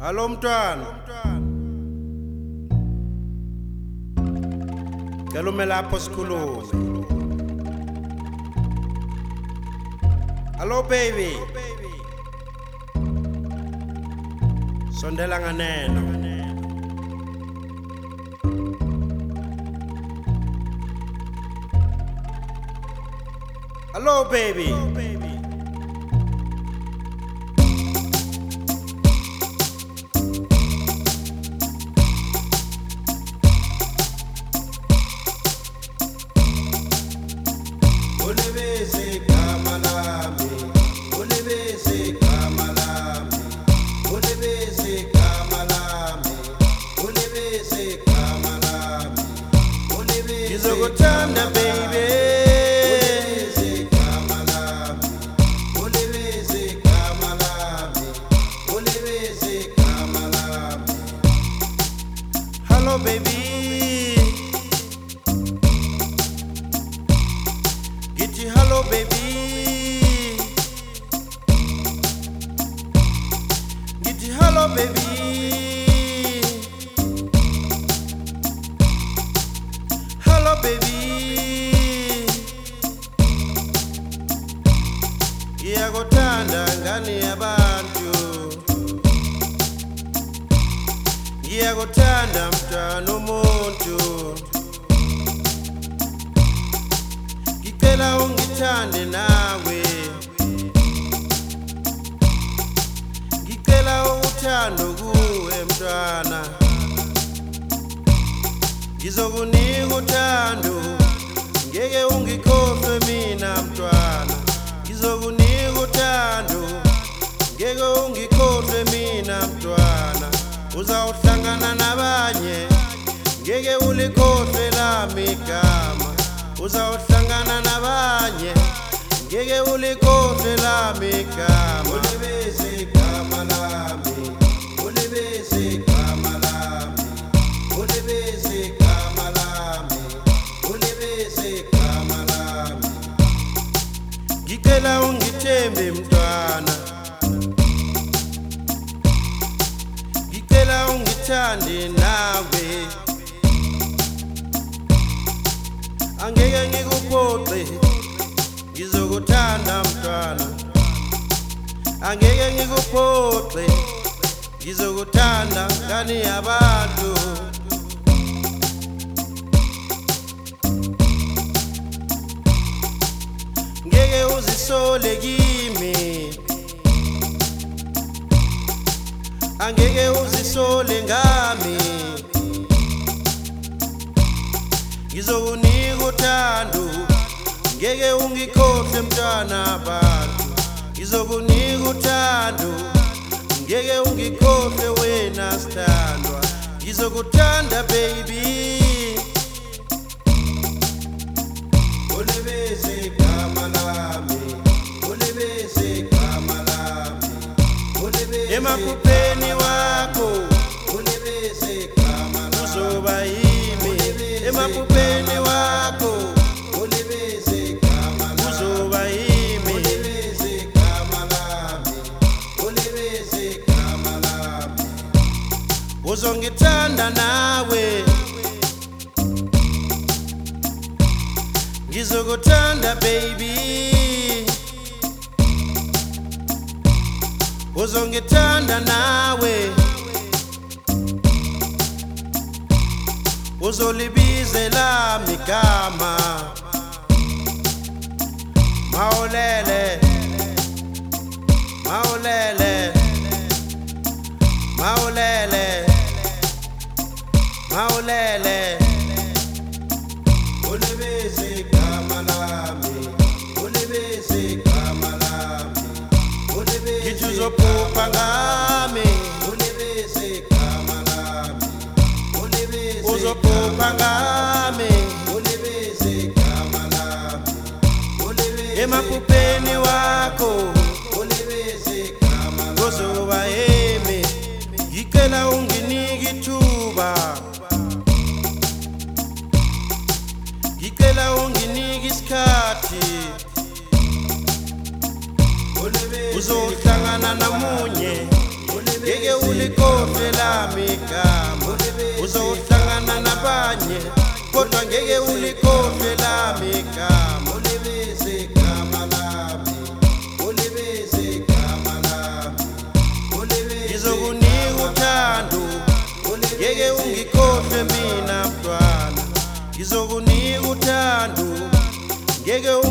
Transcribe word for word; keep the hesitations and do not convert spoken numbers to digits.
Hallo mntwana. Ngicela ume lapho sikhulume. Hallo baby. Sondela nganeno. Hallo baby. Ngizokuthanda baby. Hello baby. Githi hello baby. Githi hello baby. Hello baby. Ngiyakuthanda ngani yabantu. Ngiyakuthanda mntwana umuntu. Ngicela ungithande nawe. Ngicela uthando kuwe mntwana. Ngizokunika uthando. Ngeke ungikhohlwe mina mntwana. Ngizokunika uthando. Ngeke ungikhohlwe mina mntwana. Uzawuhlangana nabanye. Ngeke ulikhohlwe lami igama. Uzawuhlangana nabanye. Ngeke ulikhohlwe lami igama. Ulibeze igama lami. Ulibeze igama lami. Ulibeze igama lami. Ulibeze igama lami. Ngicela ungithembe mntwana. Ngicela ungithande nawe. Angeke ngikuphoxe. Ngizokuthanda mntwana. Angeke ngikuphoxe. Ngizokuthanda ngani yabantu. Ngeke uzisole kimi. Angeke uzisole ngami. Ngizokunika uthando. Ngeke ungikhohlwe mntwana abantu. Ngizokunika uthando. Ngeke ungikhohlwe wena sithandwa. Ngizokuthanda baby. Ulibeze igama lami. Ulibeze igama lami. Ulibeze emaphupheni wakho. Ulibeze igama lami. Uzoba yimi emaphupheni wakho. Ulibeze igama lami. Uzoba yimi. Ulibeze igama lami. Ulibeze igama lami. Uzongithanda nawe. Ngizokuthanda baby. Uzongithanda nawe. Uzolibizela igama. Mawulele. Mawulele. Mawulele. Mawulele. Ulibeze igama lami. Ulibeze igama lami. Ulibeze. Ngithi uzophupha ngami. Ulibeze igama lami. Ulibeze. Uzophupha ngami. Ulibeze igama lami. Ulibeze. Emaphupheni wakho. Ulibeze igama lami. Uzoba yimi. Ngicela unginike ithuba. Ngicela unginike isikhathi. Uzohlangana namunye. ngeke ulikhohlwe lami igama. Uzohlangana nabanye kodwa ngeke ulikhohlwe lami igama. Ulibize igama lami, ulibize igama lami, ngizokunika uthando, ngeke ungikhohlwe mina mntwana. Ngizokunika uthando, ngeke